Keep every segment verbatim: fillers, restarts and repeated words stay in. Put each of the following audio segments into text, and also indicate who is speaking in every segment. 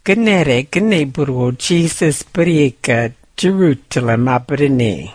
Speaker 1: Genere geneburo Jesus Brieka Jerusalem abrene.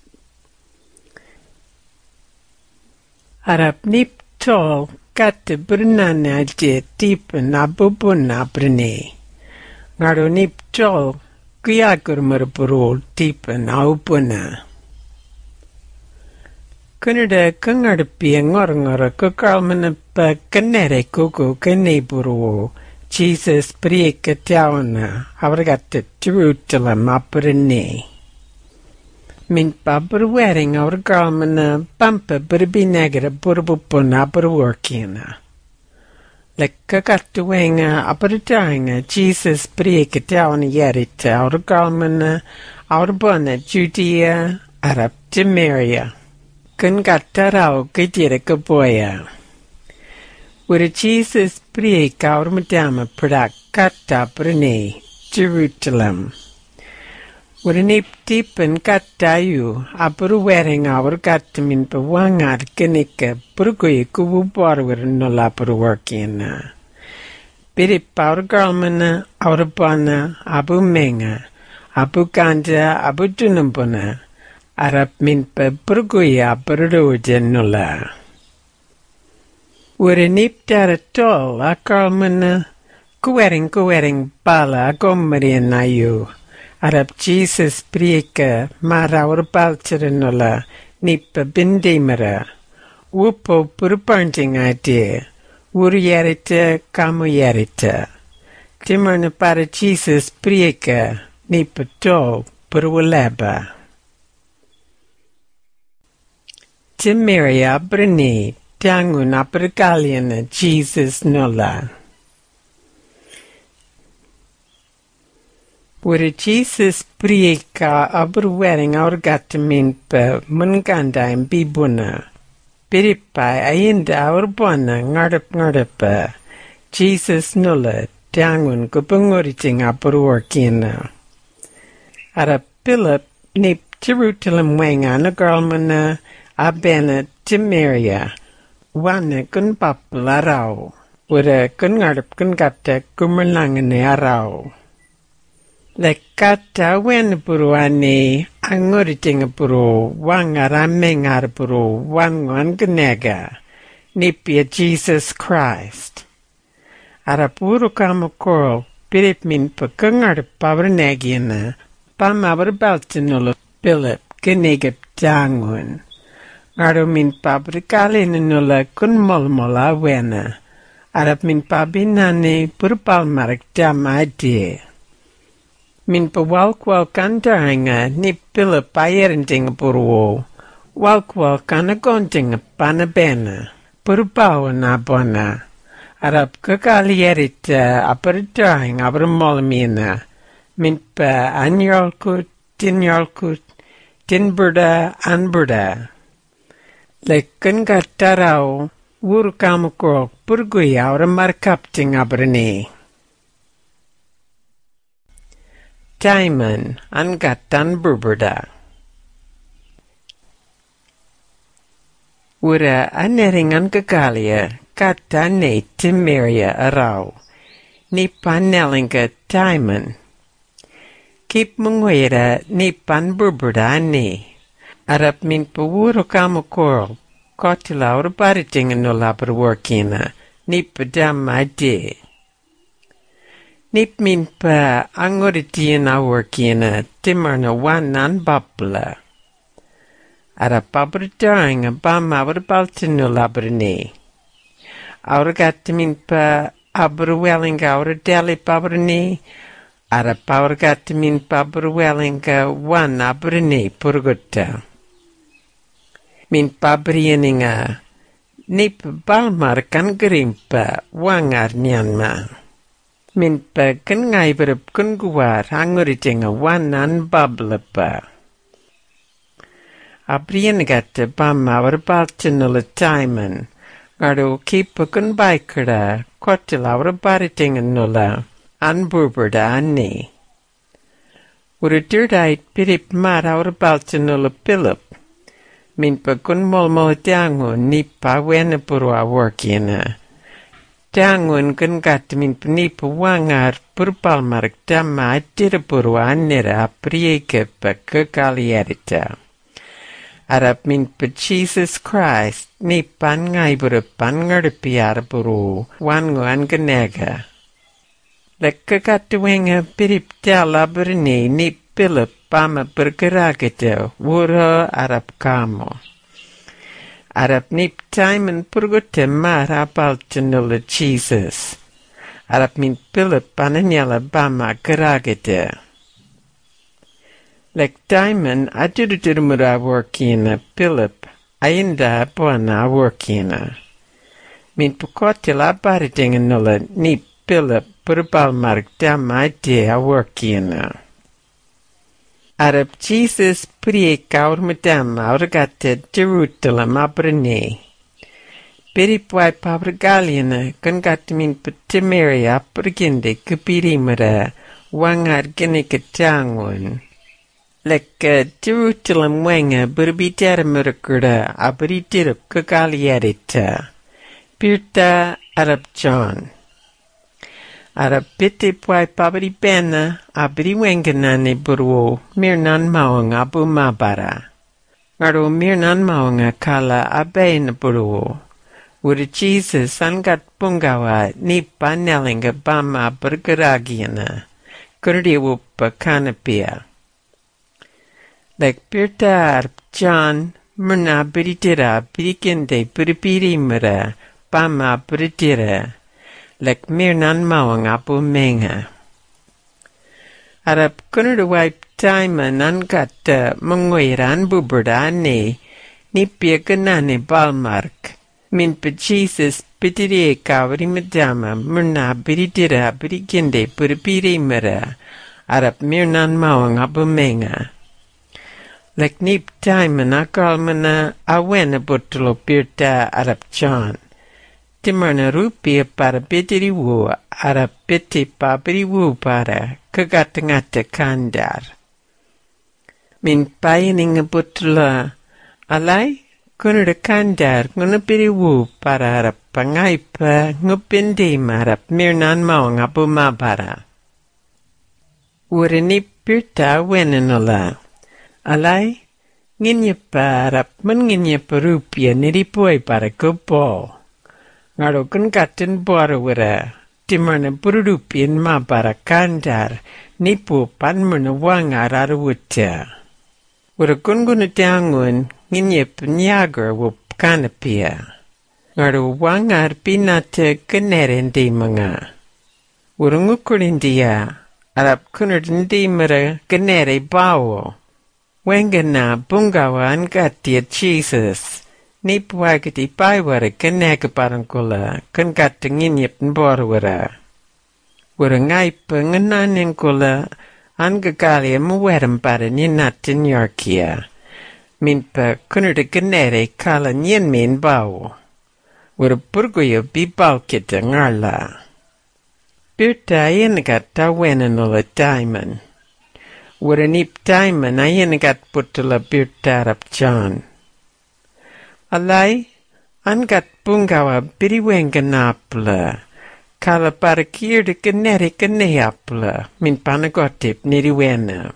Speaker 1: Arab nip tol katte brunana je tipen abubun abrene. Ngaro nip tol kuyakur merburo tipen aubuna. Kunerde kungarpi ngor-ngor kukalmana pa genere kuku geneburo Jesus Brieka Tawana avragatte Jerusalem abrene. Min babur wearing our garmana bumper burbi negre burbupun aburworkina. Lekkagattu wenga aburdainga Jesus Brieka Tawana yerita our garmana our bona Judea Arab Samaria. Kungattarao gidire gaboya. Where Jesus Brieka our madama product katta brene Jerusalem. Where nip deep and kattayu aburu wearing our gatamin pawangar genika burgoy kubu borwer no laburu workina. Bidip our garmana our bana abu menga abu ganja abu dunumbuna Arab min pa burgoy aburu genula. Were nip dara tol a garmana kuwering kuwering bala gomrian ayu. Arab Jesus Brieka maraur balcherenola nippa bindimera. Wupo purpanting idea. Wurierita kamuyerita. Timmerna para Jesus Brieka nippa tol purwaleba. Timiria brene tangun apergaliana Jesus nola. Where Jesus Brieka aburwering our gataminpa munganda and bibuna. Biripa ayinda our bona ngarap ngarapa. Jesus nulla tangun gubunguriting aburworkina. Ara Philip nip Jerusalem wenga na girlmana abena Timiria. Wana kun papla rao. Where kun ngarap kun gata kumerlangane arao. Lekata wen buruani anguriting buru wangaramengar buru wangan genega nipia Jesus Christ. Arapuru kamakoro pirip min pakangar pavernegina pamavar baltinulo Philip genegip dangun. Ngaro min pabrikalin nula kun molmola wena. Arap min pabinane purpalmarik damadi. Min pa walkwal kandaanga ni pila payerenting purwo. Walkwal kanagonting panabena. Purpawa na bona. Arap kakalierita aparitaing abramolamina. Min pa anyolkut, tinyolkut, tinburda, anburda. Lekan gatarao, wurkamakor purguya ora markapting abrane. Timon angatan burburda. Wura aneringan kekalia kata ne Timiria arau. Ni panelinga Timon. Kip mengwera ni pan burburda ni. Arap min pawuro kamakoro kotila ora bariting no labor workina. Ni padam ide. Nip min pa angoritian aworkina timarna wanan babla. Ara pabritaing a bam abrabaltino labrene. Aura gatamin pa abruwelling aura deli pabrene. Ara power gatamin pa abruwelling wan abrene purgutta. Min pabrianinga nip balmar kan grimpa wangar nyanma. Min pa kan ngaiberap kun guwar anguriting a wanan bablapa. Abrian gata bam our baltinula Timon. Gardo keep kun baikara kotil our bariting nula anburberda anni. Ura dirdait pirip mar our baltinula Philip. Min pa kun molmol tiango ni pa wena purwa workina. Tangun kan gat min penipu wangar purpalmarik damma tirapuru annera aprieke pa kekalierita. Arap min pa Jesus Christ ni pan ngai buru pan ngarpiar buru wangu anganega. Lekka katuwenga pirip tala berni ni Philip pama bergeragita wura Arap kamo. Arap nip Timon purgute mar apal tenula Jesus. Arap min Philip pananyala bama geragita. Lek Timon aduduturmura workina Philip ayinda buana workina. Min pukotila baritinga nula nip Philip purbal mark dama idea workina. Arab Jesus prie kaur madam aurgate Jerusalem abrene. Beri puai pabrgaliana kan gatmin petimeria perginde kepirimera wangar gene ketangun. Lek Jerusalem wenga berbicara merkura abri dirap kekaliarita. Pirta Arab John. Arab piti puai pabri pena abri wenganane buru mirnan maung abu mabara. Ngaro mirnan maung kala abain buru. Uri Jesus angat pungawa ni panelinga bama bergeragiana. Kurdi wupa kanapia. Lek pirta Arab John murna beritira birikinde berpiri mera bama beritira. Lek mirnan mawang apu menga. Arap kunur wipe time nan kata menguiran buberdane ni piakanane balmark. Min pe Jesus pitire kawri madama murna biritira birikinde purpiri mera. Arap mirnan mawang apu menga. Lek nip time nakal mana awena butulo pirta Arap John. Timarna rupia para pitiri wu ara piti papiri wu para kagatangata kandar. Min payining butla alay kunura kandar ngunapiri wu para ara pangaipa ngupindi marap mirnan maung abu mabara. Urini pirta wenanola. Alay nginya parap menginya perupia niripuay para kupo. Ngaro kan katen buara wera, timarna burudupin ma para kandar, nipu pan muna wangar arawuta. Wera kun guna tiangun, nginyip nyagar wup kanapia. Ngaro wangar pinata kaneren di mga. Wera ngukurin dia, arap kunarin di mara kanere bawo. Wengana bungawa angatia Jesus. Ni puagiti paiwara kaneka parangkula kan katengin yep nborwara. Wara ngaipa ngananin kula angagalia muwerem para ninatin yorkia. Minpa kunurda kanere kala nyen min bawo. Wara burgoyo bibal kita ngarla. Birta ayanagat tawenanola diamond. Wara nip diamond ayanagat putula birta Arap John. Alay, angat bungawa biriwenga napla. Kala parakir de kaneri kaneapla, min panagotip niriwena.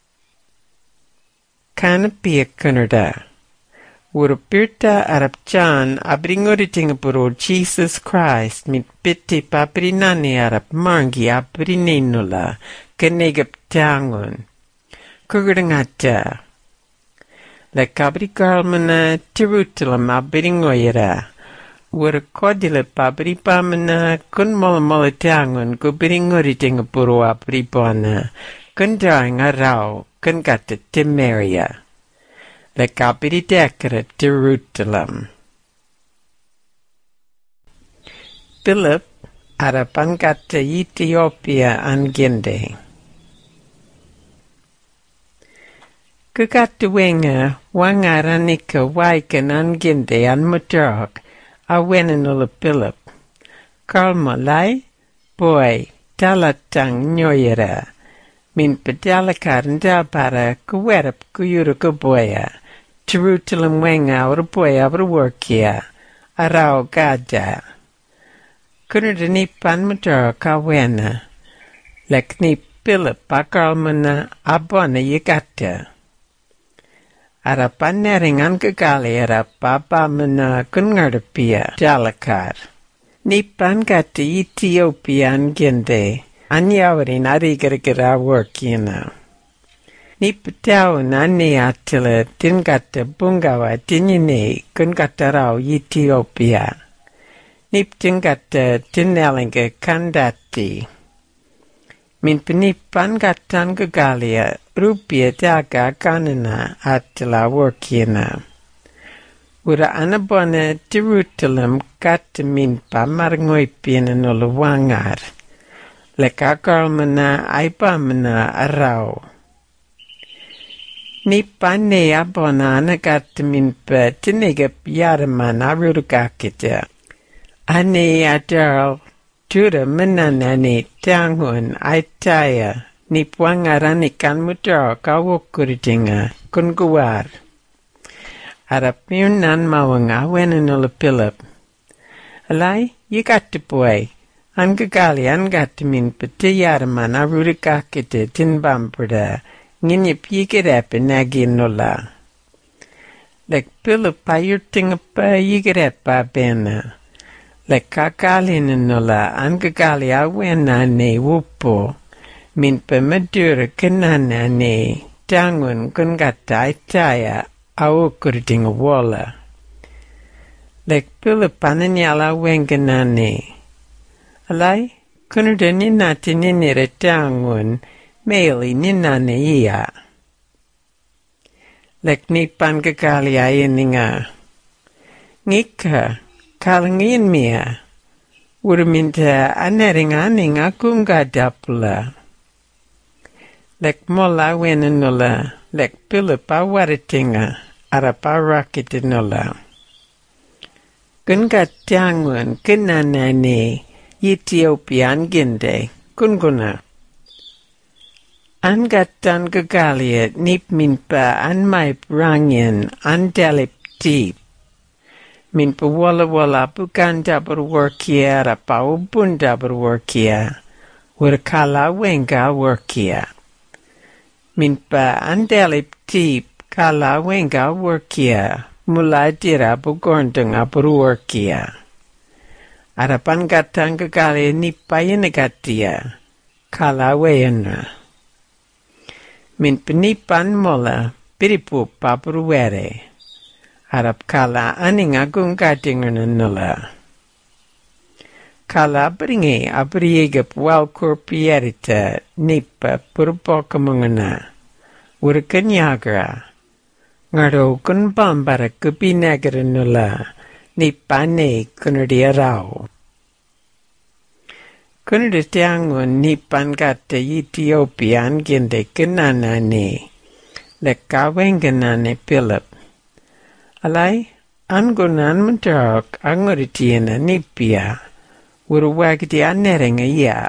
Speaker 1: Kana pia kunarda. Urupirta Arap John abringoritinga puro Jesus Christ min piti paprinani Arap mangi aprininula kanegap tangun. Kugurangata. La cabrical mana Jerusalem abiringoyera. Wara kodila pabri pamana kun mola mola tangun ku biringoritinga puro apripona. Kun dainga rao kun gata Timeria. La cabri decra Jerusalem. Philip arapan gata Ethiopia anginde. Kagatuwenga wangaranika waikan anginde an mutarok awenanula Philip. Kalmalay boy talatang nyoyera. Min pedalakaran para kuwerap kuyuru kuboya. Jerusalem wenga uraboya uraworkia. Arao gada. Kunde nipan mutar kawena. Lek ni Philip pakalmana abona yigata. Arapan neringan kekali arapapa mena kungarapia jalakar. Nipan kati Ethiopian gende. Anyawari nari gara-gara workina. Nipatao nani atila tingata bungawa tinine kun katarao Ethiopia. Nip tingata tinelinga kandati. Min penipan katan gagalia rupia daga kanana atila workina. Ura anabona Jerusalem kata minpa marangoipina no luwangar. Lekakalmana aipamana arau. Nipane abona anakataminpa tinigap yaraman arurukakita. Ane adal jura menanani tangun aitaya nipwangaranikan mutar kawukuritinga kunguar. Arapirnan mawanga wenanula Philip. Alay, yikatipuay. Angagali angatamin pati yaraman arurukakita tinbamperda. Nginyip yigirep naginula. Lek Philip ayurtingapa yigirepa bena. Lek kakalinanula angagali awena ne wupo. Min pemadura kanana ne tangun kungata itaya awukurding wala. Lek Philip ananyala wenganane. Alay, kunuda ninati ninira tangun Meli ninane iya. Lek nipan kekali ayaninga. Ngika, kalangin mia. Urminta aneringaning aku ngadapula. Lek mola wenanula. Lek Philip awaritinga. Araparakitinola. Kungat tangun kinanane Ethiopian ginde. Kunguna. Angatan gagalia nip minpa anmaip rangin andalip deep. Minpa wala wala bukan dabar workia rapa ubun dabar workia. Wirkala wenga workia. Minpa andalip deep kala wenga workia. Mulai dira bugondeng abur workia. Arapan gatan gagalia nipa yenagatia. Kala weyana. Min penipan mola piripu papuruere. Arap kala aning agung gadingananula. Kala beringi abriegap walkur pierita nipa purpokamungana. Urkanyagra. Ngaro kun bambara kupinagaranula nipane kunadiarao. Kunada tiangun nipan kata Ethiopian ginde kenanane. Lekawenganane Philip. Alay, angunan mentarok anguritiana nipia. Uruwagdi aneringa ya.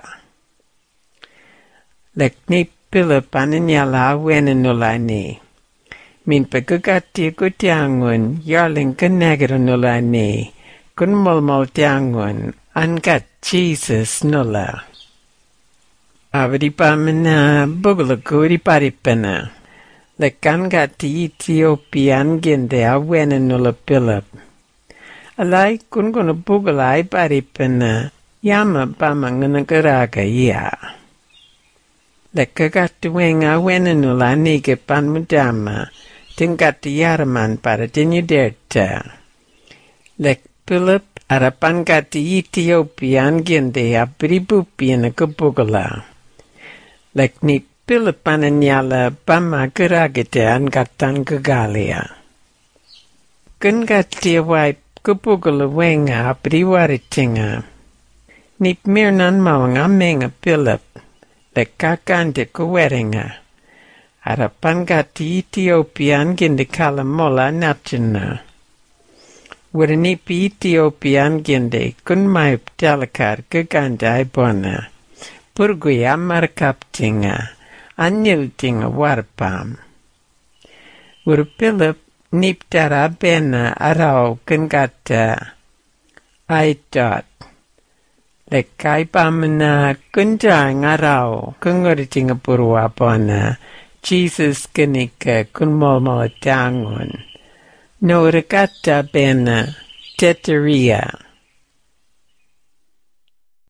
Speaker 1: Lek nip Philip ananyala wenanulane. Min pagagati ko tiangun yarling kanagaranulane. Kun mulmul tiangun angat Jesus nula. Avripa mena bugulaguri paripana. Lekan gati Ethiopian ginde awena nula Philip. Alay kun guna bugulay paripana. Yama pamanganagaraka ya. Lekagati wenga awena nula nige panmudama. Tingati yaraman para dinyuderta. Lek Philip Arapan kati Ethiopian ginde abribupiana kabugala. Lek ni Philipan anyala pama keragite angatan kagalia. Kun kati away kabugala wenga abriwaritinga. Nip mirnan mawang amenga Philip. Lek kakante kuweringa. Arapan kati Ethiopian ginde kalamola natina. Wurnipi Ethiopian ginde kun maip dalakar kegandai bona. Purguya markaptinga, anyiltinga warpam. Wur Philip niptara bena arau kun gata. Ai dot. Le kaipamana kunja ngarau kungoritinga purwapona Jesus kenika kunmolmo tangun. No recata bena teteria.